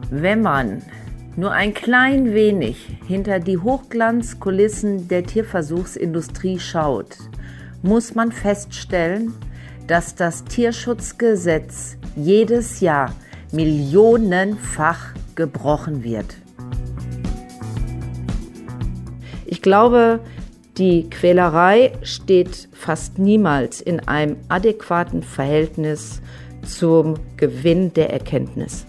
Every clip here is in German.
Wenn man nur ein klein wenig hinter die Hochglanzkulissen der Tierversuchsindustrie schaut, muss man feststellen, dass das Tierschutzgesetz jedes Jahr millionenfach gebrochen wird. Ich glaube, die Quälerei steht fast niemals in einem adäquaten Verhältnis zum Gewinn der Erkenntnis.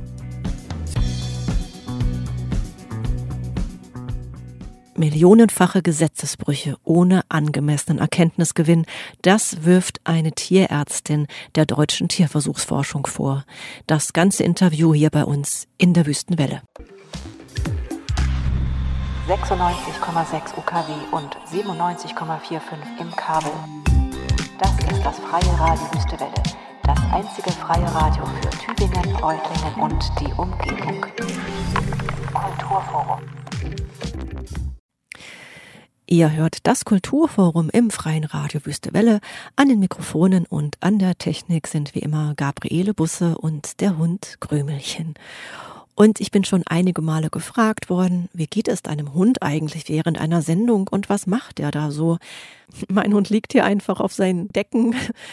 Millionenfache Gesetzesbrüche ohne angemessenen Erkenntnisgewinn, das wirft eine Tierärztin der deutschen Tierversuchsforschung vor. Das ganze Interview hier bei uns in der Wüstenwelle. 96,6 UKW und 97,45 im Kabel. Das ist das freie Radio Wüstewelle, das einzige freie Radio für Tübingen, Reutlingen und die Umgebung. Kulturforum. Ihr hört das Kulturforum im freien Radio Wüstewelle. An den Mikrofonen und an der Technik sind wie immer Gabriele Busse und der Hund Krümelchen. Und ich bin schon einige Male gefragt worden, wie geht es deinem Hund eigentlich während einer Sendung und was macht er da so? Mein Hund liegt hier einfach auf seinen Decken.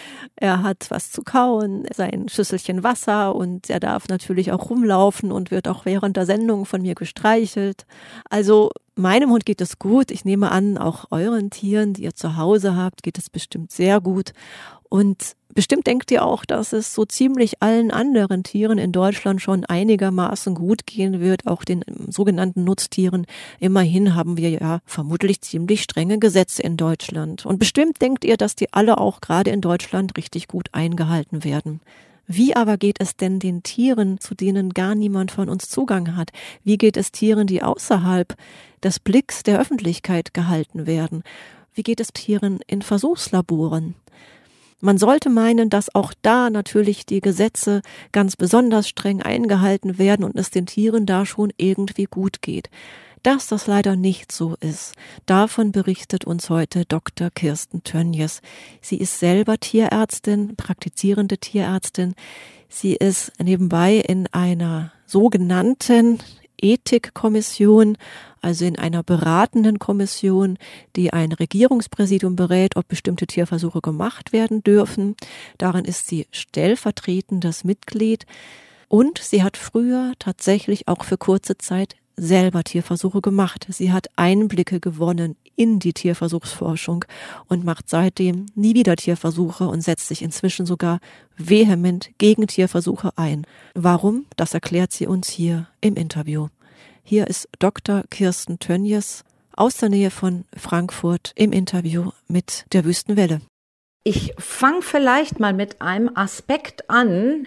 Er hat was zu kauen, sein Schüsselchen Wasser und er darf natürlich auch rumlaufen und wird auch während der Sendung von mir gestreichelt. Also meinem Hund geht es gut. Ich nehme an, auch euren Tieren, die ihr zu Hause habt, geht es bestimmt sehr gut. Und bestimmt denkt ihr auch, dass es so ziemlich allen anderen Tieren in Deutschland schon einigermaßen gut gehen wird, auch den sogenannten Nutztieren. Immerhin haben wir ja vermutlich ziemlich strenge Gesetze in Deutschland. Und bestimmt denkt ihr, dass die alle auch gerade in Deutschland richtig gut eingehalten werden. Wie aber geht es denn den Tieren, zu denen gar niemand von uns Zugang hat? Wie geht es Tieren, die außerhalb des Blicks der Öffentlichkeit gehalten werden? Wie geht es Tieren in Versuchslaboren? Man sollte meinen, dass auch da natürlich die Gesetze ganz besonders streng eingehalten werden und es den Tieren da schon irgendwie gut geht. Dass das leider nicht so ist, davon berichtet uns heute Dr. Kirsten Tönjes. Sie ist selber Tierärztin, praktizierende Tierärztin. Sie ist nebenbei in einer sogenannten Ethikkommission, also in einer beratenden Kommission, die ein Regierungspräsidium berät, ob bestimmte Tierversuche gemacht werden dürfen. Darin ist sie stellvertretendes Mitglied und sie hat früher tatsächlich auch für kurze Zeit selber Tierversuche gemacht. Sie hat Einblicke gewonnen in die Tierversuchsforschung und macht seitdem nie wieder Tierversuche und setzt sich inzwischen sogar vehement gegen Tierversuche ein. Warum? Das erklärt sie uns hier im Interview. Hier ist Dr. Kirsten Tönjes aus der Nähe von Frankfurt im Interview mit der Wüstenwelle. Ich fange vielleicht mal mit einem Aspekt an.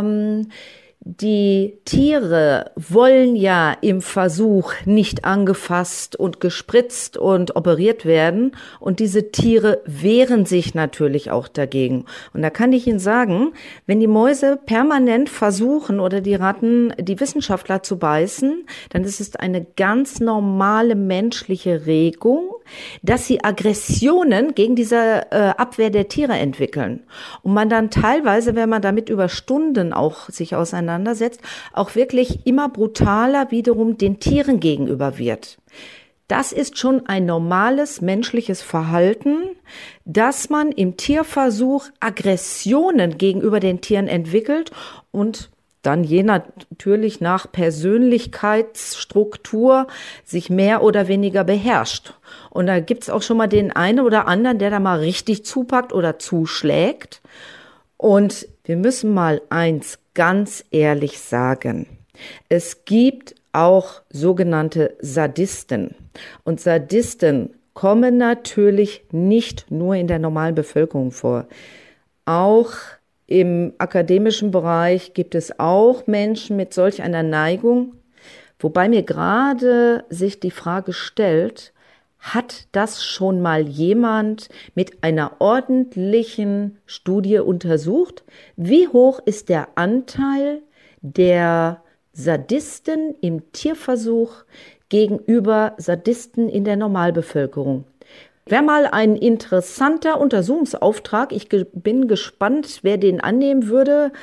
Die Tiere wollen ja im Versuch nicht angefasst und gespritzt und operiert werden und diese Tiere wehren sich natürlich auch dagegen. Und da kann ich Ihnen sagen, wenn die Mäuse permanent versuchen oder die Ratten die Wissenschaftler zu beißen, dann ist es eine ganz normale menschliche Regung, dass sie Aggressionen gegen diese Abwehr der Tiere entwickeln. Und man dann teilweise, wenn man damit über Stunden auch sich auseinandersetzt, auch wirklich immer brutaler wiederum den Tieren gegenüber wird. Das ist schon ein normales menschliches Verhalten, dass man im Tierversuch Aggressionen gegenüber den Tieren entwickelt und dann natürlich nach Persönlichkeitsstruktur sich mehr oder weniger beherrscht. Und da gibt's auch schon mal den einen oder anderen, der da mal richtig zupackt oder zuschlägt. Und wir müssen mal eins ganz ehrlich sagen. Es gibt auch sogenannte Sadisten. Und Sadisten kommen natürlich nicht nur in der normalen Bevölkerung vor. Auch im akademischen Bereich gibt es auch Menschen mit solch einer Neigung, wobei mir gerade sich die Frage stellt, hat das schon mal jemand mit einer ordentlichen Studie untersucht? Wie hoch ist der Anteil der Sadisten im Tierversuch gegenüber Sadisten in der Normalbevölkerung? Wäre mal ein interessanter Untersuchungsauftrag. Ich bin gespannt, wer den annehmen würde.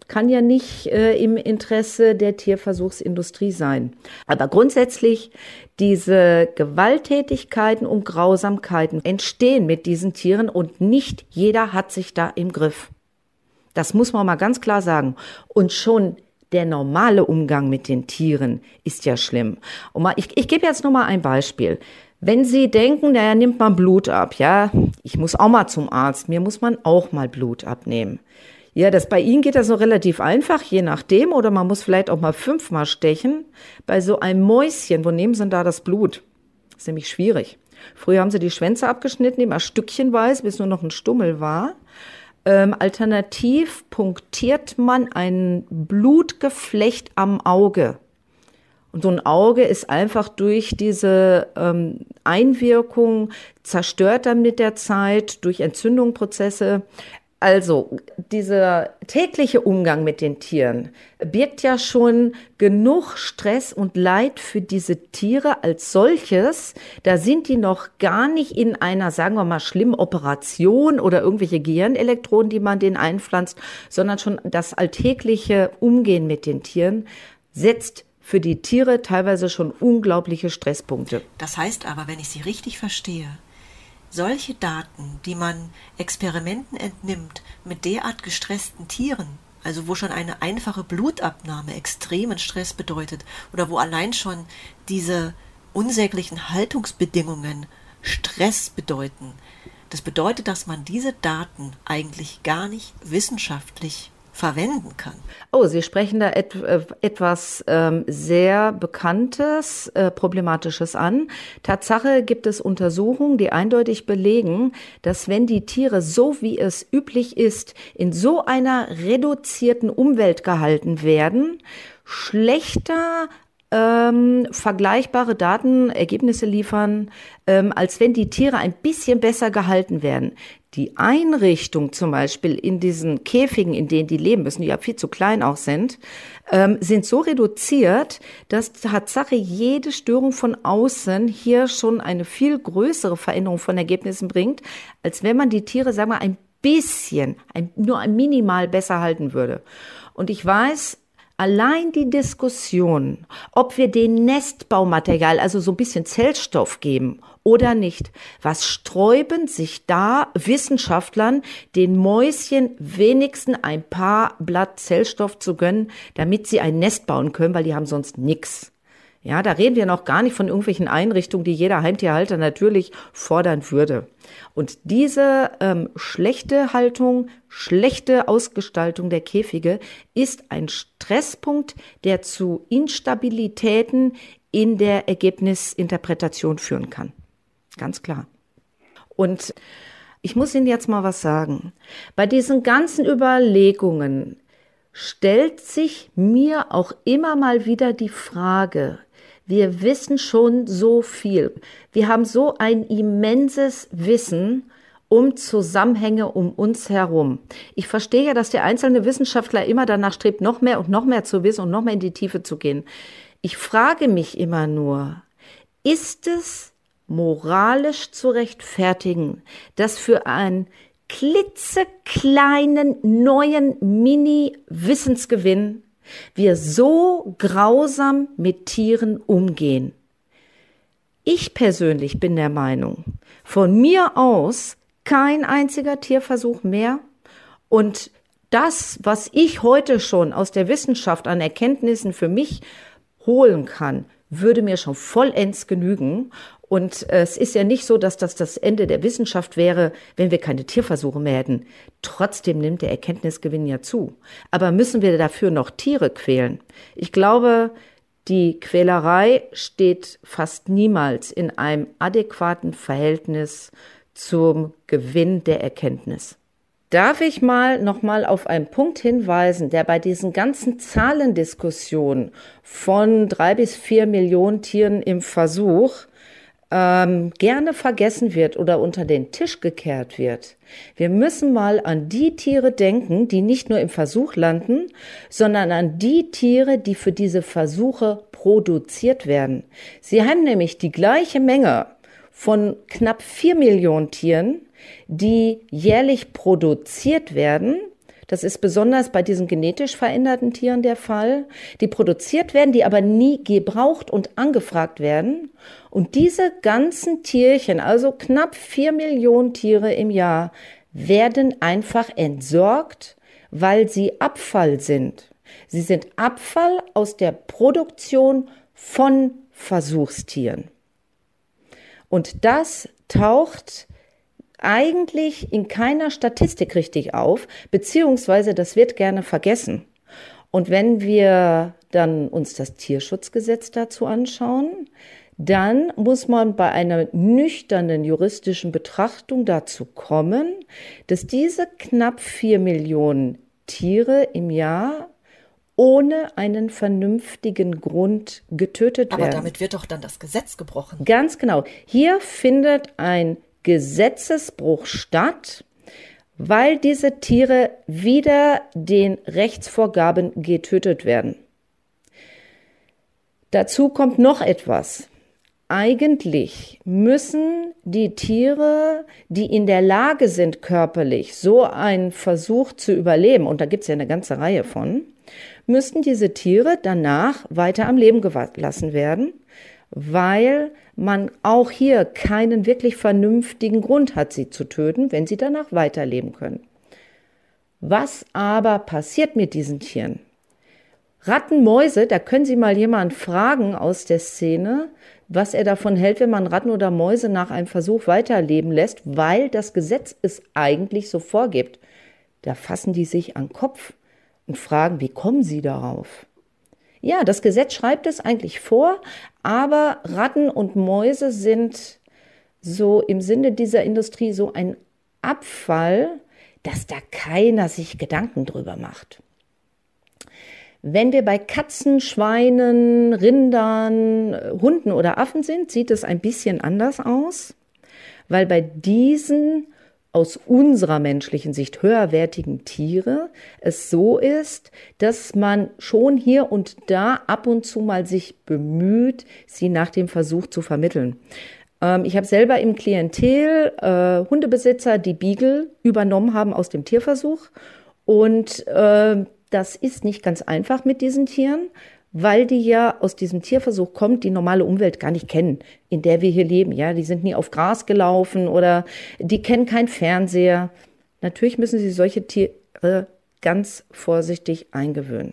kann ja nicht im Interesse der Tierversuchsindustrie sein. Aber grundsätzlich diese Gewalttätigkeiten und Grausamkeiten entstehen mit diesen Tieren und nicht jeder hat sich da im Griff. Das muss man mal ganz klar sagen. Und schon der normale Umgang mit den Tieren ist ja schlimm. Und ich gebe jetzt nur mal ein Beispiel. Wenn Sie denken, naja, nimmt man Blut ab, ja, ich muss auch mal zum Arzt, mir muss man auch mal Blut abnehmen. Ja, bei Ihnen geht das noch relativ einfach, je nachdem, oder man muss vielleicht auch mal 5-mal stechen. Bei so einem Mäuschen, wo nehmen Sie denn da das Blut? Das ist nämlich schwierig. Früher haben Sie die Schwänze abgeschnitten, immer stückchenweise, bis nur noch ein Stummel war. Alternativ punktiert man ein Blutgeflecht am Auge. Und so ein Auge ist einfach durch diese Einwirkung zerstört dann mit der Zeit, durch Entzündungsprozesse. Also dieser tägliche Umgang mit den Tieren birgt ja schon genug Stress und Leid für diese Tiere als solches. Da sind die noch gar nicht in einer, sagen wir mal, schlimmen Operation oder irgendwelche Gehirnelektroden, die man denen einpflanzt, sondern schon das alltägliche Umgehen mit den Tieren setzt für die Tiere teilweise schon unglaubliche Stresspunkte. Das heißt aber, wenn ich Sie richtig verstehe, solche Daten, die man Experimenten entnimmt mit derart gestressten Tieren, also wo schon eine einfache Blutabnahme extremen Stress bedeutet oder wo allein schon diese unsäglichen Haltungsbedingungen Stress bedeuten, das bedeutet, dass man diese Daten eigentlich gar nicht wissenschaftlich verwenden kann. Oh, Sie sprechen da etwas sehr Bekanntes, Problematisches an. Tatsache gibt es Untersuchungen, die eindeutig belegen, dass wenn die Tiere, so wie es üblich ist, in so einer reduzierten Umwelt gehalten werden, schlechter vergleichbare Datenergebnisse liefern, als wenn die Tiere ein bisschen besser gehalten werden. Die Einrichtung zum Beispiel in diesen Käfigen, in denen die leben müssen, die ja viel zu klein auch sind so reduziert, dass Tatsache jede Störung von außen hier schon eine viel größere Veränderung von Ergebnissen bringt, als wenn man die Tiere, sagen wir, ein bisschen, nur ein minimal besser halten würde. Und ich weiß, allein die Diskussion, ob wir den Nestbaumaterial, also so ein bisschen Zellstoff geben oder nicht, was sträuben sich da Wissenschaftlern, den Mäuschen wenigstens ein paar Blatt Zellstoff zu gönnen, damit sie ein Nest bauen können, weil die haben sonst nichts. Ja, da reden wir noch gar nicht von irgendwelchen Einrichtungen, die jeder Heimtierhalter natürlich fordern würde. Und diese schlechte Haltung, schlechte Ausgestaltung der Käfige ist ein Stresspunkt, der zu Instabilitäten in der Ergebnisinterpretation führen kann. Ganz klar. Und ich muss Ihnen jetzt mal was sagen. Bei diesen ganzen Überlegungen stellt sich mir auch immer mal wieder die Frage, wir wissen schon so viel. Wir haben so ein immenses Wissen um Zusammenhänge um uns herum. Ich verstehe ja, dass der einzelne Wissenschaftler immer danach strebt, noch mehr zu wissen und noch mehr in die Tiefe zu gehen. Ich frage mich immer nur, ist es moralisch zu rechtfertigen, dass für einen klitzekleinen neuen Mini-Wissensgewinn wir so grausam mit Tieren umgehen? Ich persönlich bin der Meinung, von mir aus kein einziger Tierversuch mehr. Und das, was ich heute schon aus der Wissenschaft an Erkenntnissen für mich holen kann, würde mir schon vollends genügen. Und es ist ja nicht so, dass das das Ende der Wissenschaft wäre, wenn wir keine Tierversuche mehr hätten. Trotzdem nimmt der Erkenntnisgewinn ja zu. Aber müssen wir dafür noch Tiere quälen? Ich glaube, die Quälerei steht fast niemals in einem adäquaten Verhältnis zum Gewinn der Erkenntnis. Darf ich noch mal auf einen Punkt hinweisen, der bei diesen ganzen Zahlendiskussionen von 3 bis 4 Millionen Tieren im Versuch gerne vergessen wird oder unter den Tisch gekehrt wird. Wir müssen mal an die Tiere denken, die nicht nur im Versuch landen, sondern an die Tiere, die für diese Versuche produziert werden. Sie haben nämlich die gleiche Menge von knapp 4 Millionen Tieren, die jährlich produziert werden, Das ist besonders bei diesen genetisch veränderten Tieren der Fall, die produziert werden, die aber nie gebraucht und angefragt werden. Und diese ganzen Tierchen, also knapp 4 Millionen Tiere im Jahr, werden einfach entsorgt, weil sie Abfall sind. Sie sind Abfall aus der Produktion von Versuchstieren. Und das taucht eigentlich in keiner Statistik richtig auf, beziehungsweise das wird gerne vergessen. Und wenn wir dann uns das Tierschutzgesetz dazu anschauen, dann muss man bei einer nüchternen juristischen Betrachtung dazu kommen, dass diese knapp 4 Millionen Tiere im Jahr ohne einen vernünftigen Grund getötet werden. Aber damit wird doch dann das Gesetz gebrochen. Ganz genau. Hier findet ein Gesetzesbruch statt, weil diese Tiere wider den Rechtsvorgaben getötet werden. Dazu kommt noch etwas. Eigentlich müssen die Tiere, die in der Lage sind, körperlich so einen Versuch zu überleben, und da gibt es ja eine ganze Reihe von, müssten diese Tiere danach weiter am Leben gelassen werden, weil man auch hier keinen wirklich vernünftigen Grund hat, sie zu töten, wenn sie danach weiterleben können. Was aber passiert mit diesen Tieren? Ratten, Mäuse, da können Sie mal jemanden fragen aus der Szene, was er davon hält, wenn man Ratten oder Mäuse nach einem Versuch weiterleben lässt, weil das Gesetz es eigentlich so vorgibt. Da fassen die sich an den Kopf und fragen, wie kommen Sie darauf? Ja, das Gesetz schreibt es eigentlich vor, aber Ratten und Mäuse sind so im Sinne dieser Industrie so ein Abfall, dass da keiner sich Gedanken drüber macht. Wenn wir bei Katzen, Schweinen, Rindern, Hunden oder Affen sind, sieht es ein bisschen anders aus, weil bei diesen aus unserer menschlichen Sicht höherwertigen Tiere es so ist, dass man schon hier und da ab und zu mal sich bemüht, sie nach dem Versuch zu vermitteln. Ich habe selber im Klientel Hundebesitzer, die Beagle übernommen haben aus dem Tierversuch, und das ist nicht ganz einfach mit diesen Tieren, weil die ja aus diesem Tierversuch kommt, die normale Umwelt gar nicht kennen, in der wir hier leben. Ja, die sind nie auf Gras gelaufen oder die kennen keinen Fernseher. Natürlich müssen sie solche Tiere ganz vorsichtig eingewöhnen.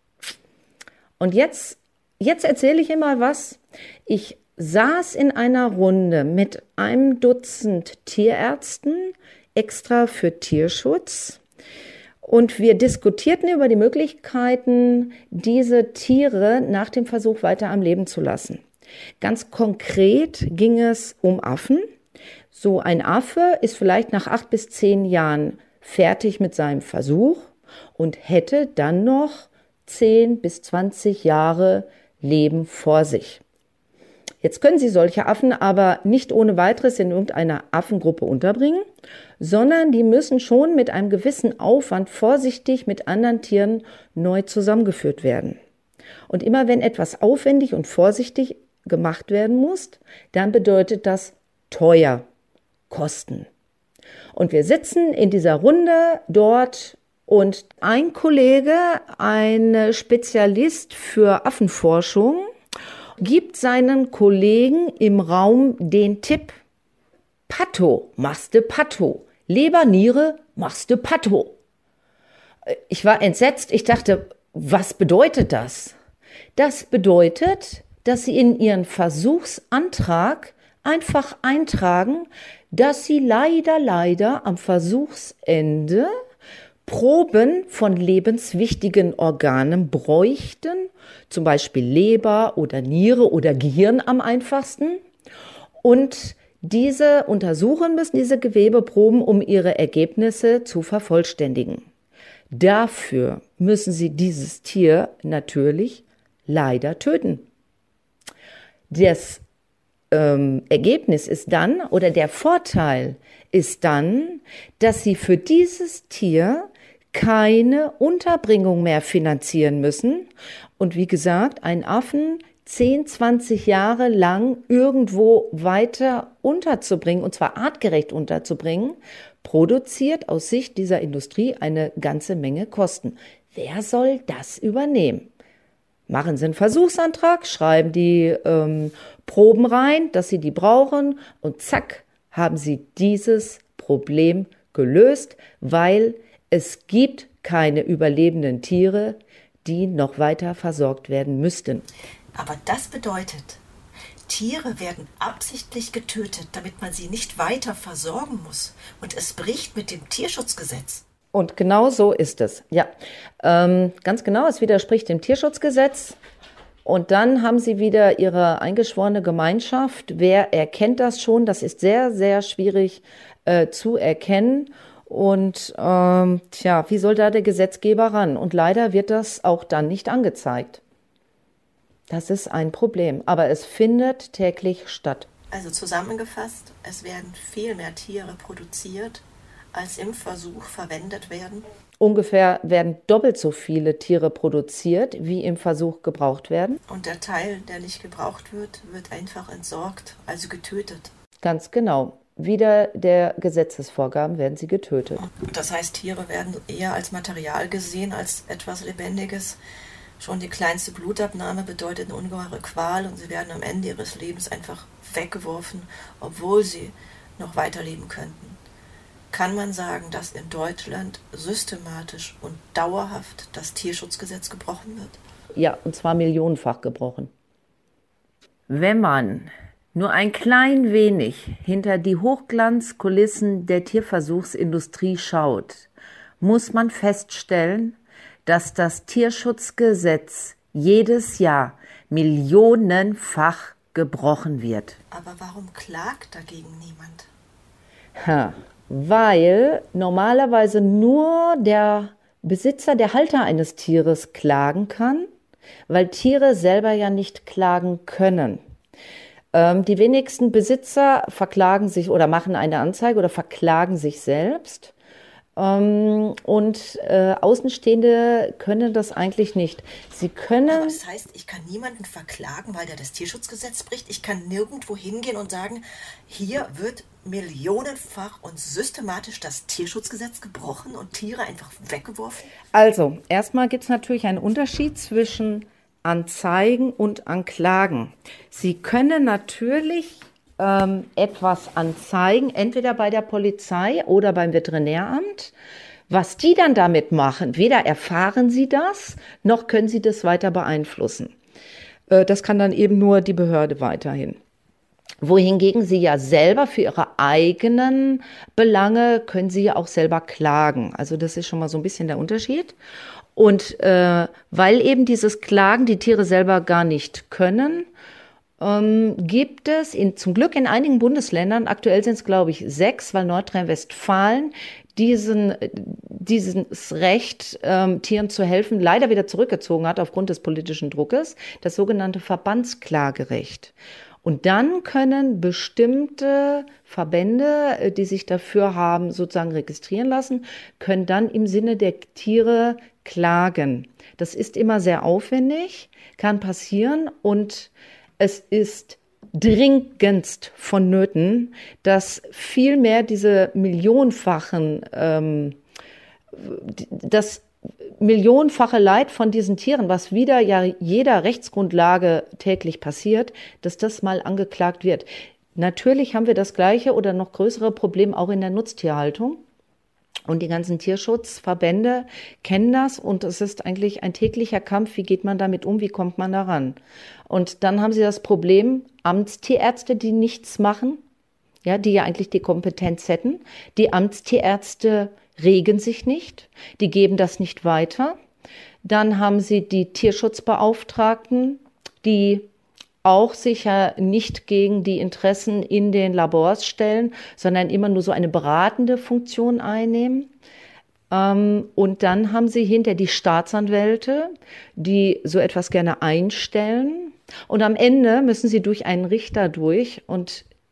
Und jetzt erzähle ich Ihnen mal was. Ich saß in einer Runde mit einem Dutzend Tierärzten, extra für Tierschutz. Und wir diskutierten über die Möglichkeiten, diese Tiere nach dem Versuch weiter am Leben zu lassen. Ganz konkret ging es um Affen. So ein Affe ist vielleicht nach 8 bis 10 Jahren fertig mit seinem Versuch und hätte dann noch 10 bis 20 Jahre Leben vor sich. Jetzt können Sie solche Affen aber nicht ohne weiteres in irgendeiner Affengruppe unterbringen, sondern die müssen schon mit einem gewissen Aufwand vorsichtig mit anderen Tieren neu zusammengeführt werden. Und immer wenn etwas aufwendig und vorsichtig gemacht werden muss, dann bedeutet das teuer, Kosten. Und wir sitzen in dieser Runde dort und ein Kollege, ein Spezialist für Affenforschung, gibt seinen Kollegen im Raum den Tipp: Patto, machst du Patto. Leber, Niere, machst du Patto. Ich war entsetzt. Ich dachte, was bedeutet das? Das bedeutet, dass Sie in Ihren Versuchsantrag einfach eintragen, dass Sie leider am Versuchsende Proben von lebenswichtigen Organen bräuchten, zum Beispiel Leber oder Niere oder Gehirn am einfachsten. Und diese untersuchen müssen, diese Gewebeproben, um ihre Ergebnisse zu vervollständigen. Dafür müssen sie dieses Tier natürlich leider töten. Das Ergebnis ist dann, oder der Vorteil ist dann, dass sie für dieses Tier keine Unterbringung mehr finanzieren müssen. Und wie gesagt, einen Affen 10, 20 Jahre lang irgendwo weiter unterzubringen, und zwar artgerecht unterzubringen, produziert aus Sicht dieser Industrie eine ganze Menge Kosten. Wer soll das übernehmen? Machen Sie einen Versuchsantrag, schreiben die Proben rein, dass Sie die brauchen und zack, haben Sie dieses Problem gelöst, weil es gibt keine überlebenden Tiere, die noch weiter versorgt werden müssten. Aber das bedeutet, Tiere werden absichtlich getötet, damit man sie nicht weiter versorgen muss. Und es bricht mit dem Tierschutzgesetz. Und genau so ist es. Ja, ganz genau, es widerspricht dem Tierschutzgesetz. Und dann haben Sie wieder Ihre eingeschworene Gemeinschaft. Wer erkennt das schon? Das ist sehr, sehr schwierig zu erkennen. Und wie soll da der Gesetzgeber ran? Und leider wird das auch dann nicht angezeigt. Das ist ein Problem, aber es findet täglich statt. Also zusammengefasst, es werden viel mehr Tiere produziert, als im Versuch verwendet werden. Ungefähr werden doppelt so viele Tiere produziert, wie im Versuch gebraucht werden. Und der Teil, der nicht gebraucht wird, wird einfach entsorgt, also getötet. Ganz genau. Wider der Gesetzesvorgaben werden sie getötet. Das heißt, Tiere werden eher als Material gesehen, als etwas Lebendiges. Schon die kleinste Blutabnahme bedeutet eine ungeheure Qual und sie werden am Ende ihres Lebens einfach weggeworfen, obwohl sie noch weiterleben könnten. Kann man sagen, dass in Deutschland systematisch und dauerhaft das Tierschutzgesetz gebrochen wird? Ja, und zwar millionenfach gebrochen. Wenn man nur ein klein wenig hinter die Hochglanzkulissen der Tierversuchsindustrie schaut, muss man feststellen, dass das Tierschutzgesetz jedes Jahr millionenfach gebrochen wird. Aber warum klagt dagegen niemand? Weil normalerweise nur der Besitzer, der Halter eines Tieres klagen kann, weil Tiere selber ja nicht klagen können. Die wenigsten Besitzer verklagen sich oder machen eine Anzeige oder verklagen sich selbst. Außenstehende können das eigentlich nicht. Sie können. Aber das heißt, ich kann niemanden verklagen, weil der das Tierschutzgesetz bricht. Ich kann nirgendwo hingehen und sagen, hier wird millionenfach und systematisch das Tierschutzgesetz gebrochen und Tiere einfach weggeworfen. Also, erstmal gibt es natürlich einen Unterschied zwischen Anzeigen und Anklagen. Sie können natürlich etwas anzeigen, entweder bei der Polizei oder beim Veterinäramt. Was die dann damit machen, weder erfahren sie das, noch können sie das weiter beeinflussen. Das kann dann eben nur die Behörde weiterhin. Wohingegen sie ja selber für ihre eigenen Belange können sie ja auch selber klagen. Also das ist schon mal so ein bisschen der Unterschied. Und weil eben dieses Klagen die Tiere selber gar nicht können, gibt es zum Glück in einigen Bundesländern, aktuell sind es glaube ich 6, weil Nordrhein-Westfalen dieses Recht, Tieren zu helfen, leider wieder zurückgezogen hat aufgrund des politischen Druckes, das sogenannte Verbandsklagerecht. Und dann können bestimmte Verbände, die sich dafür haben sozusagen registrieren lassen, können dann im Sinne der Tiere klagen. Das ist immer sehr aufwendig, kann passieren und es ist dringendst vonnöten, dass viel mehr diese das millionenfache Leid von diesen Tieren, was wieder ja jeder Rechtsgrundlage täglich passiert, dass das mal angeklagt wird. Natürlich haben wir das gleiche oder noch größere Problem auch in der Nutztierhaltung. Und die ganzen Tierschutzverbände kennen das und es ist eigentlich ein täglicher Kampf, wie geht man damit um, wie kommt man daran. Und dann haben sie das Problem, Amtstierärzte, die nichts machen, ja, die ja eigentlich die Kompetenz hätten. Die Amtstierärzte regen sich nicht, die geben das nicht weiter. Dann haben sie die Tierschutzbeauftragten, die auch sicher nicht gegen die Interessen in den Labors stellen, sondern immer nur so eine beratende Funktion einnehmen. Und dann haben sie hinter die Staatsanwälte, die so etwas gerne einstellen. Und am Ende müssen sie durch einen Richter durch und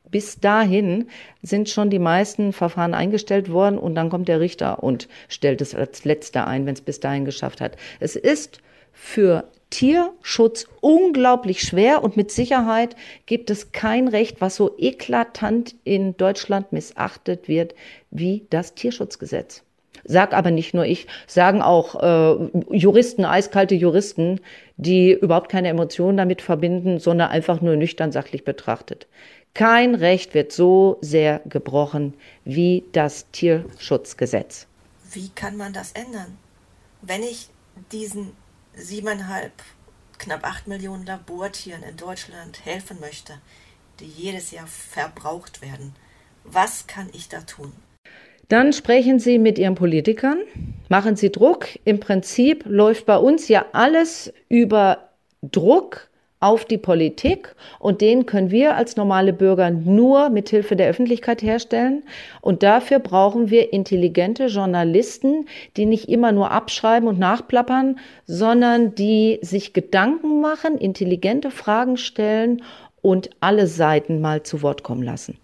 bis dahin sind schon die meisten Verfahren eingestellt worden und dann kommt der Richter und stellt es als Letzter ein, wenn es bis dahin geschafft hat. Es ist für Tierschutz unglaublich schwer und mit Sicherheit gibt es kein Recht, was so eklatant in Deutschland missachtet wird wie das Tierschutzgesetz. Sag aber nicht nur ich, sagen auch Juristen, eiskalte Juristen, die überhaupt keine Emotionen damit verbinden, sondern einfach nur nüchtern sachlich betrachtet. Kein Recht wird so sehr gebrochen wie das Tierschutzgesetz. Wie kann man das ändern? Wenn ich diesen 7,5, knapp 8 Millionen Labortieren in Deutschland helfen möchte, die jedes Jahr verbraucht werden, was kann ich da tun? Dann sprechen Sie mit Ihren Politikern, machen Sie Druck. Im Prinzip läuft bei uns ja alles über Druck auf die Politik und den können wir als normale Bürger nur mit Hilfe der Öffentlichkeit herstellen. Und dafür brauchen wir intelligente Journalisten, die nicht immer nur abschreiben und nachplappern, sondern die sich Gedanken machen, intelligente Fragen stellen und alle Seiten mal zu Wort kommen lassen.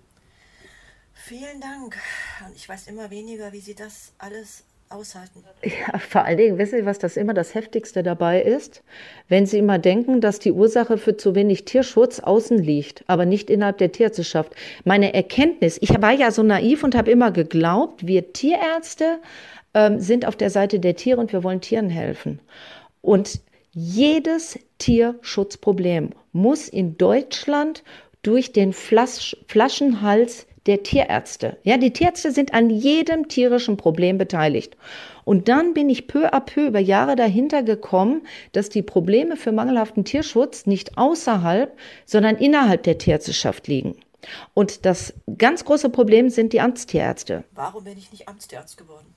Vielen Dank. Und ich weiß immer weniger, wie Sie das alles aushalten. Ja, vor allen Dingen, wissen Sie, was das immer das Heftigste dabei ist? Wenn Sie immer denken, dass die Ursache für zu wenig Tierschutz außen liegt, aber nicht innerhalb der Tierärzteschaft. Meine Erkenntnis, ich war ja so naiv und habe immer geglaubt, wir Tierärzte sind auf der Seite der Tiere und wir wollen Tieren helfen. Und jedes Tierschutzproblem muss in Deutschland durch den Flaschenhals der Tierärzte. Ja, die Tierärzte sind an jedem tierischen Problem beteiligt. Und dann bin ich peu à peu über Jahre dahinter gekommen, dass die Probleme für mangelhaften Tierschutz nicht außerhalb, sondern innerhalb der Tierärzteschaft liegen. Und das ganz große Problem sind die Amtstierärzte. Warum bin ich nicht Amtstierarzt geworden?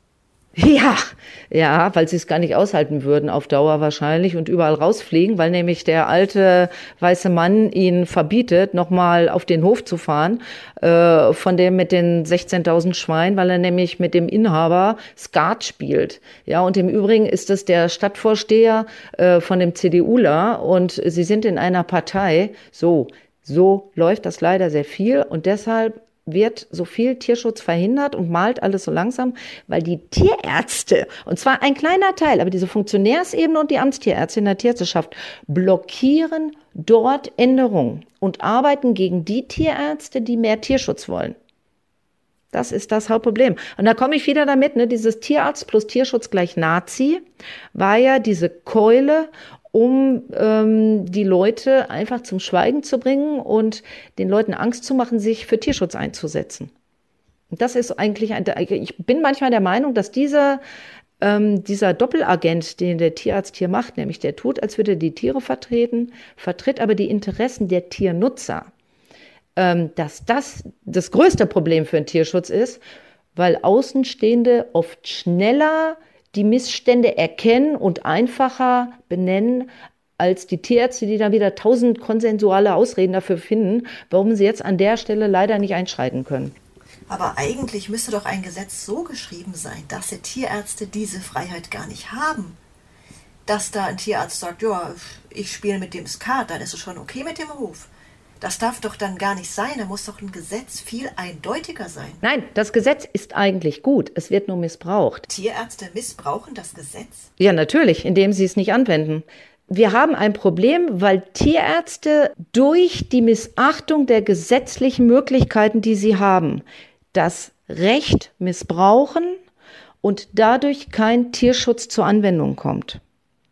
Ja, weil sie es gar nicht aushalten würden auf Dauer wahrscheinlich und überall rausfliegen, weil nämlich der alte weiße Mann ihnen verbietet, nochmal auf den Hof zu fahren, von dem mit den 16.000 Schweinen, weil er nämlich mit dem Inhaber Skat spielt. Ja, und im Übrigen ist es der Stadtvorsteher von dem CDUler und sie sind in einer Partei. So läuft das leider sehr viel und deshalb wird so viel Tierschutz verhindert und malt alles so langsam, weil die Tierärzte, und zwar ein kleiner Teil, aber diese Funktionärsebene und die Amtstierärzte in der Tierärzteschaft blockieren dort Änderungen und arbeiten gegen die Tierärzte, die mehr Tierschutz wollen. Das ist das Hauptproblem. Und da komme ich wieder damit, dieses Tierarzt plus Tierschutz gleich Nazi war ja diese Keule, um die Leute einfach zum Schweigen zu bringen und den Leuten Angst zu machen, sich für Tierschutz einzusetzen. Und das ist eigentlich, ich bin manchmal der Meinung, dass dieser Doppelagent, den der Tierarzt hier macht, nämlich der tut, als würde er die Tiere vertreten, vertritt aber die Interessen der Tiernutzer, dass das größte Problem für den Tierschutz ist, weil Außenstehende oft schneller die Missstände erkennen und einfacher benennen als die Tierärzte, die dann wieder 1000 konsensuale Ausreden dafür finden, warum sie jetzt an der Stelle leider nicht einschreiten können. Aber eigentlich müsste doch ein Gesetz so geschrieben sein, dass die Tierärzte diese Freiheit gar nicht haben. Dass da ein Tierarzt sagt, ja, ich spiele mit dem Skat, dann ist es schon okay mit dem Hof. Das darf doch dann gar nicht sein. Da muss doch ein Gesetz viel eindeutiger sein. Nein, das Gesetz ist eigentlich gut. Es wird nur missbraucht. Tierärzte missbrauchen das Gesetz? Ja, natürlich, indem sie es nicht anwenden. Wir haben ein Problem, weil Tierärzte durch die Missachtung der gesetzlichen Möglichkeiten, die sie haben, das Recht missbrauchen und dadurch kein Tierschutz zur Anwendung kommt.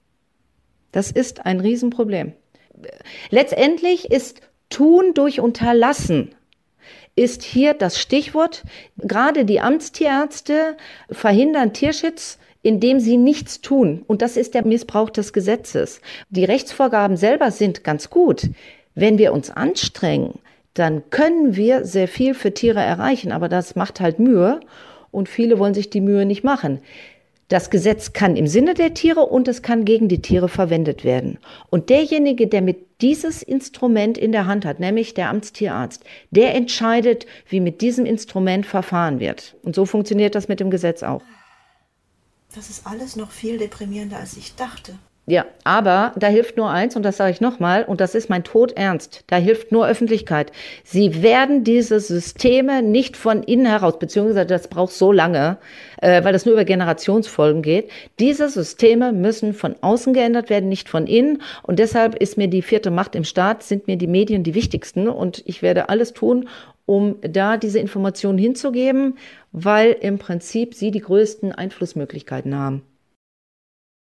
Das ist ein Riesenproblem. Letztendlich ist Tun durch Unterlassen ist hier das Stichwort. Gerade die Amtstierärzte verhindern Tierschutz, indem sie nichts tun. Und das ist der Missbrauch des Gesetzes. Die Rechtsvorgaben selber sind ganz gut. Wenn wir uns anstrengen, dann können wir sehr viel für Tiere erreichen. Aber das macht halt Mühe und viele wollen sich die Mühe nicht machen. Das Gesetz kann im Sinne der Tiere und es kann gegen die Tiere verwendet werden. Und derjenige, der mit dieses Instrument in der Hand hat, nämlich der Amtstierarzt, der entscheidet, wie mit diesem Instrument verfahren wird. Und so funktioniert das mit dem Gesetz auch. Das ist alles noch viel deprimierender, als ich dachte. Ja, aber da hilft nur eins, und das sage ich nochmal, und das ist mein Tod ernst, da hilft nur Öffentlichkeit. Sie werden diese Systeme nicht von innen heraus, beziehungsweise das braucht so lange, weil das nur über Generationsfolgen geht. Diese Systeme müssen von außen geändert werden, nicht von innen. Und deshalb ist mir die 4. Macht im Staat, sind mir die Medien die wichtigsten. Und ich werde alles tun, um da diese Informationen hinzugeben, weil im Prinzip sie die größten Einflussmöglichkeiten haben.